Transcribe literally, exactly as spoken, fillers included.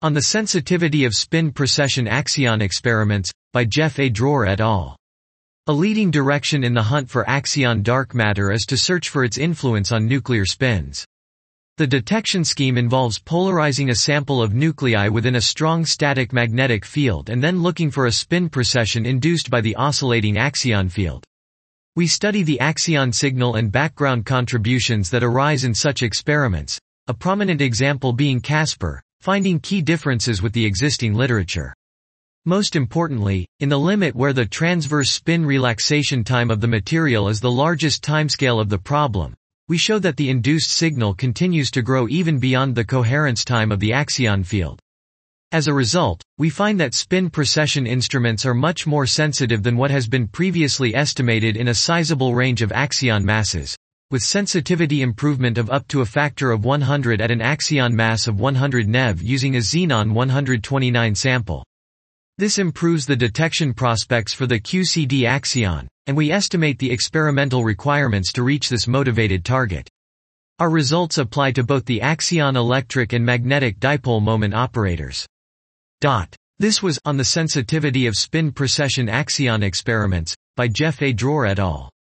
On the sensitivity of spin precession axion experiments, by Jeff A. Dror et al. A leading direction in the hunt for axion dark matter is to search for its influence on nuclear spins. The detection scheme involves polarizing a sample of nuclei within a strong static magnetic field and then looking for a spin precession induced by the oscillating axion field. We study the axion signal and background contributions that arise in such experiments, a prominent example being Caspar, finding key differences with the existing literature. Most importantly, in the limit where the transverse spin relaxation time of the material is the largest timescale of the problem, we show that the induced signal continues to grow even beyond the coherence time of the axion field. As a result, we find that spin precession instruments are much more sensitive than what has been previously estimated in a sizable range of axion masses, with sensitivity improvement of up to a factor of one hundred at an axion mass of one hundred nev using a xenon one twenty-nine sample. This improves the detection prospects for the Q C D axion, and we estimate the experimental requirements to reach this motivated target. Our results apply to both the axion electric and magnetic dipole moment operators. Dot. This was On the Sensitivity of Spin Precession Axion Experiments, by Jeff A. Dror et al.